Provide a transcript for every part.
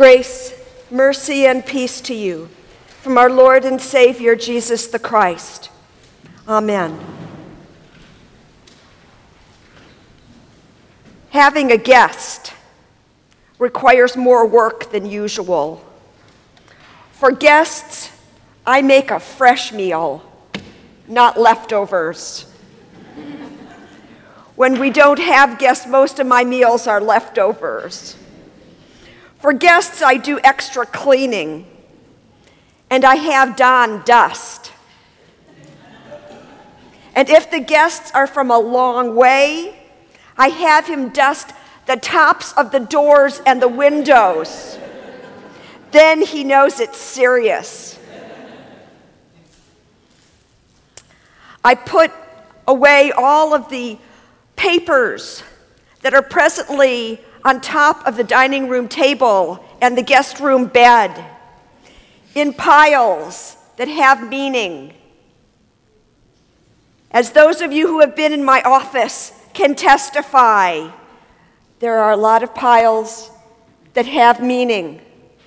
Grace, mercy, and peace to you from our Lord and Savior, Jesus the Christ. Amen. Having a guest requires more work than usual. For guests, I make a fresh meal, not leftovers. When we don't have guests, most of my meals are leftovers. For guests, I do extra cleaning, and I have Don dust. And if the guests are from a long way, I have him dust the tops of the doors and the windows. Then he knows it's serious. I put away all of the papers that are presently on top of the dining room table and the guest room bed in piles that have meaning. As those of you who have been in my office can testify, there are a lot of piles that have meaning.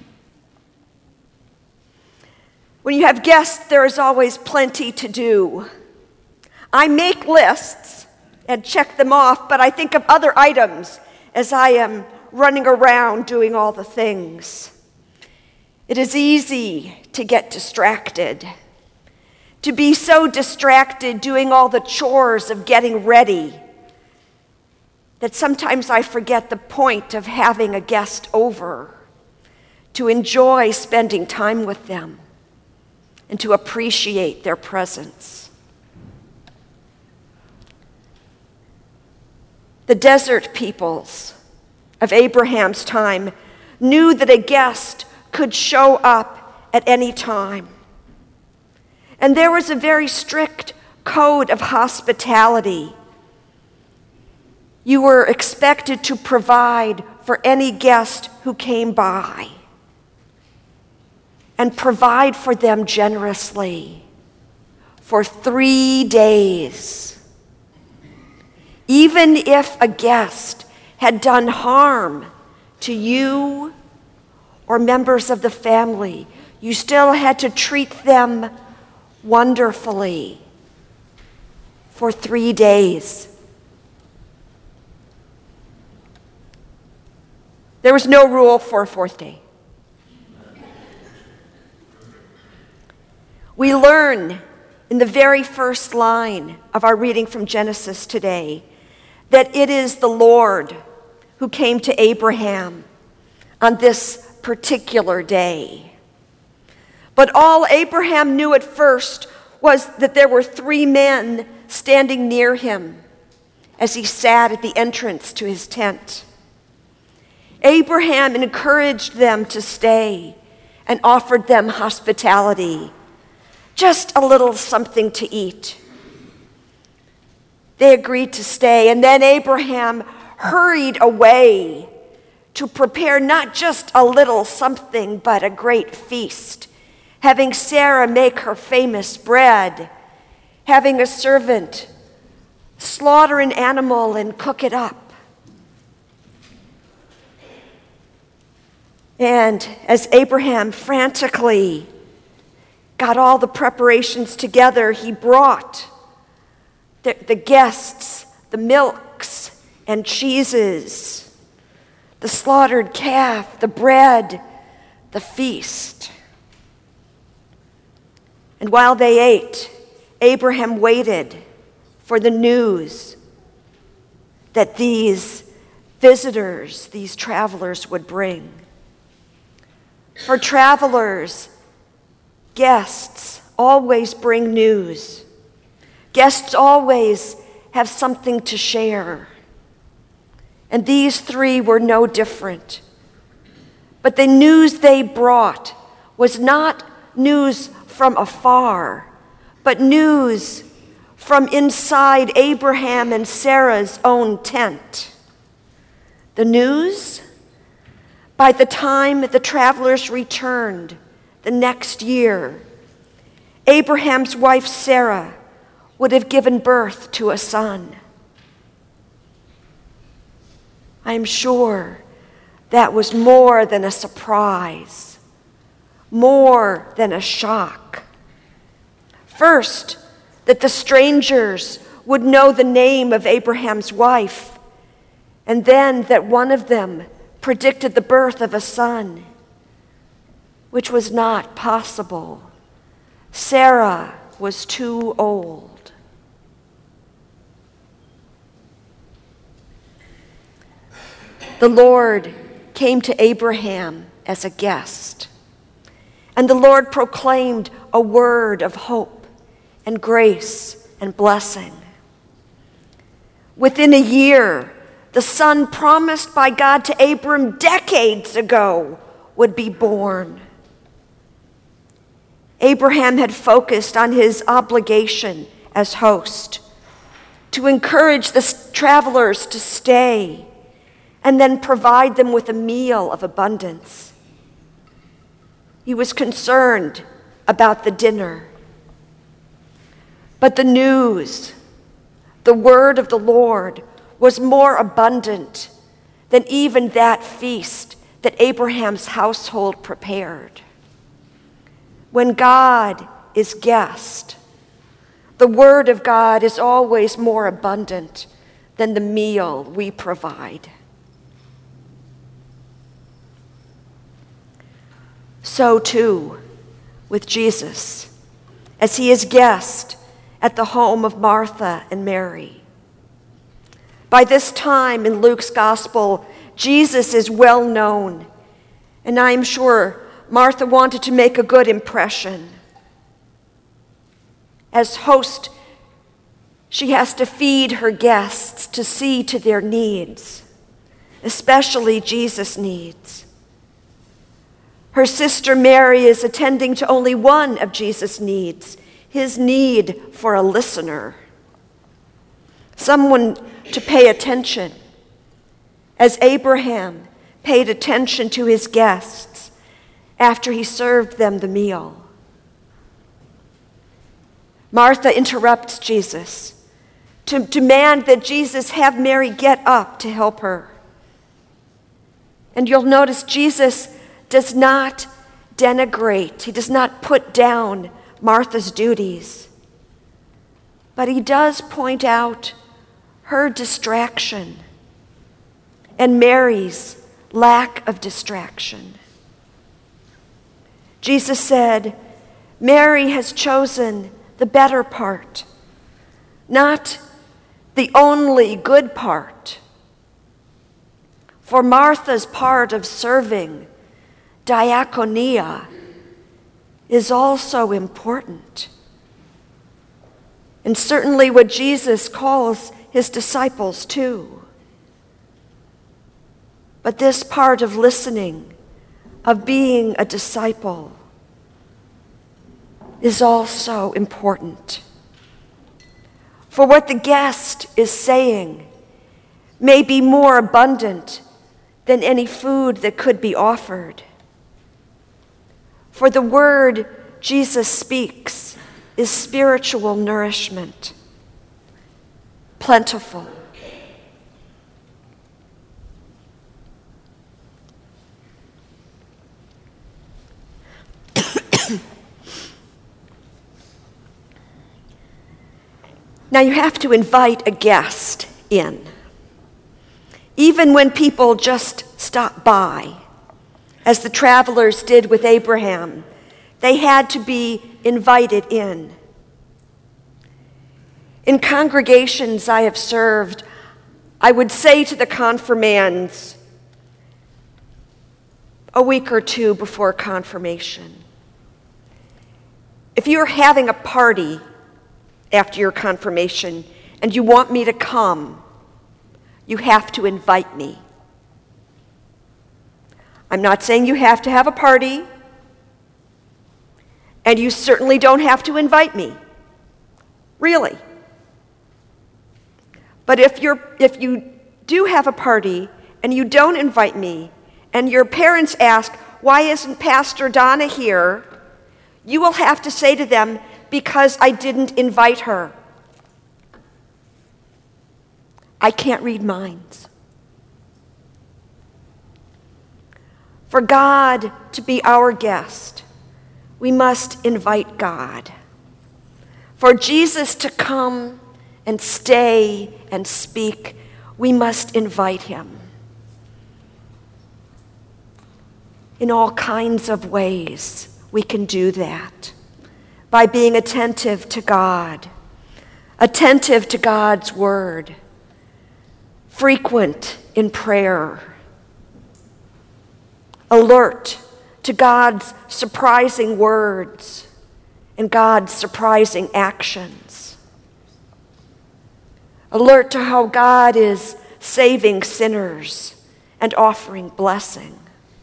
When you have guests, there is always plenty to do. I make lists and check them off, but I think of other items as I am running around doing all the things. It is easy to get distracted, to be so distracted doing all the chores of getting ready that sometimes I forget the point of having a guest over, to enjoy spending time with them and to appreciate their presence. The desert peoples of Abraham's time knew that a guest could show up at any time. And there was a very strict code of hospitality. You were expected to provide for any guest who came by and provide for them generously for 3 days. Even if a guest had done harm to you or members of the family, you still had to treat them wonderfully for 3 days. There was no rule for a fourth day. We learn in the very first line of our reading from Genesis today that it is the Lord who came to Abraham on this particular day. But all Abraham knew at first was that there were 3 men standing near him as he sat at the entrance to his tent. Abraham encouraged them to stay and offered them hospitality, just a little something to eat. They agreed to stay, and then Abraham hurried away to prepare not just a little something, but a great feast, having Sarah make her famous bread, having a servant slaughter an animal and cook it up. And as Abraham frantically got all the preparations together, he brought the guests, the milks and cheeses, the slaughtered calf, the bread, the feast. And while they ate, Abraham waited for the news that these visitors, these travelers would bring. For travelers, guests always bring news. Guests always have something to share. And these 3 were no different. But the news they brought was not news from afar, but news from inside Abraham and Sarah's own tent. The news? By the time the travelers returned the next year, Abraham's wife Sarah would have given birth to a son. I am sure that was more than a surprise, more than a shock. First, that the strangers would know the name of Abraham's wife, and then that one of them predicted the birth of a son, which was not possible. Sarah was too old. The Lord came to Abraham as a guest, and the Lord proclaimed a word of hope and grace and blessing. Within a year, the son promised by God to Abram decades ago would be born. Abraham had focused on his obligation as host to encourage the travelers to stay and then provide them with a meal of abundance. He was concerned about the dinner. But the news, the word of the Lord, was more abundant than even that feast that Abraham's household prepared. When God is guest, the word of God is always more abundant than the meal we provide. So too with Jesus, as he is guest at the home of Martha and Mary. By this time in Luke's gospel, Jesus is well known, and I am sure Martha wanted to make a good impression. As host, she has to feed her guests to see to their needs, especially Jesus' needs. Her sister Mary is attending to only one of Jesus' needs, his need for a listener, someone to pay attention, as Abraham paid attention to his guests after he served them the meal. Martha interrupts Jesus to demand that Jesus have Mary get up to help her. And you'll notice Jesus does not denigrate, he does not put down Martha's duties, but he does point out her distraction and Mary's lack of distraction. Jesus said, Mary has chosen the better part, not the only good part. For Martha's part of serving, diakonia, is also important. And certainly what Jesus calls his disciples too. But this part of listening, of being a disciple, is also important. For what the guest is saying may be more abundant than any food that could be offered. For the word Jesus speaks is spiritual nourishment, plentiful. Now you have to invite a guest in. Even when people just stop by, as the travelers did with Abraham, they had to be invited in. In congregations I have served, I would say to the confirmands a week or two before confirmation, if you're having a party after your confirmation and you want me to come, you have to invite me. I'm not saying you have to have a party, and you certainly don't have to invite me. Really. But if you do have a party and you don't invite me, and your parents ask, why isn't Pastor Donna here? You will have to say to them, because I didn't invite her. I can't read minds. For God to be our guest, we must invite God. For Jesus to come and stay and speak, we must invite him. In all kinds of ways, we can do that by being attentive to God, attentive to God's word, frequent in prayer, alert to God's surprising words and God's surprising actions, alert to how God is saving sinners and offering blessing.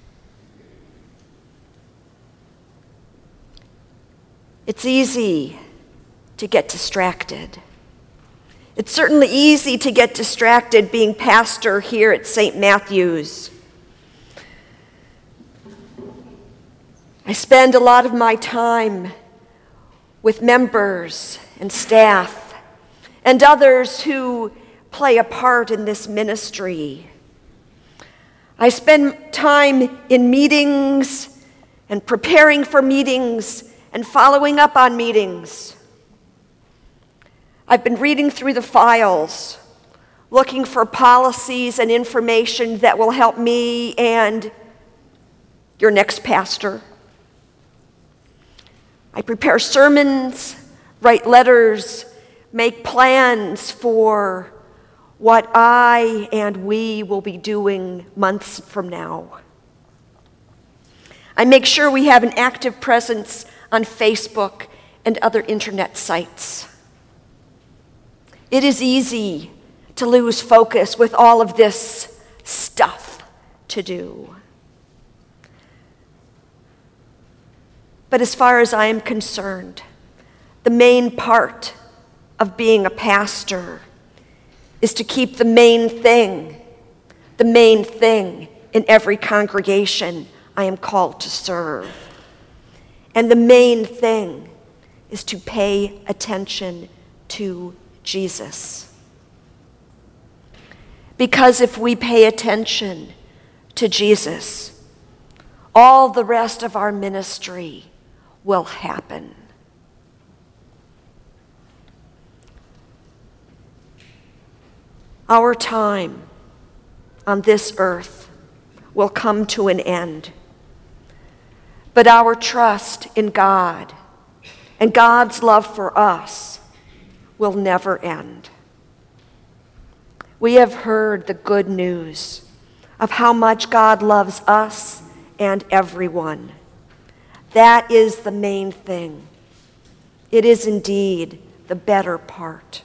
It's easy to get distracted. It's certainly easy to get distracted being pastor here at St. Matthew's. I spend a lot of my time with members and staff and others who play a part in this ministry. I spend time in meetings and preparing for meetings and following up on meetings. I've been reading through the files, looking for policies and information that will help me and your next pastor. I prepare sermons, write letters, make plans for what I and we will be doing months from now. I make sure we have an active presence on Facebook and other internet sites. It is easy to lose focus with all of this stuff to do. But as far as I am concerned, the main part of being a pastor is to keep the main thing in every congregation I am called to serve. And the main thing is to pay attention to Jesus. Because if we pay attention to Jesus, all the rest of our ministry will happen. Our time on this earth will come to an end. But our trust in God and God's love for us will never end. We have heard the good news of how much God loves us and everyone. That is the main thing. It is indeed the better part.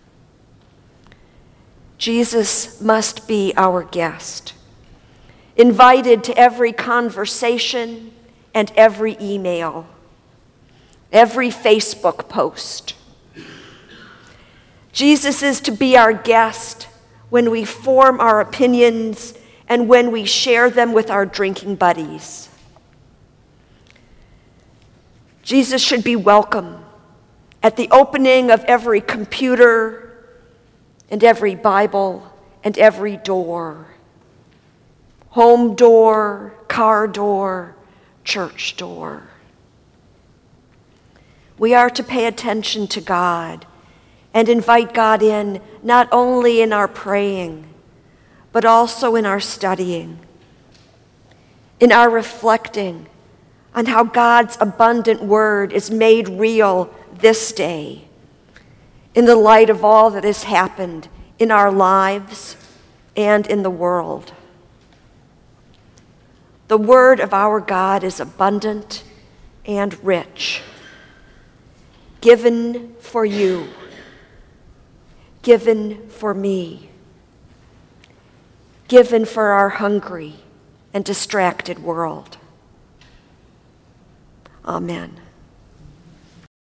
Jesus must be our guest, invited to every conversation and every email, every Facebook post. Jesus is to be our guest when we form our opinions and when we share them with our drinking buddies. Jesus should be welcome at the opening of every computer and every Bible and every door. Home door, car door, church door. We are to pay attention to God and invite God in, not only in our praying, but also in our studying, in our reflecting on how God's abundant word is made real this day, in the light of all that has happened in our lives and in the world. The word of our God is abundant and rich, given for you, given for me, given for our hungry and distracted world. Amen.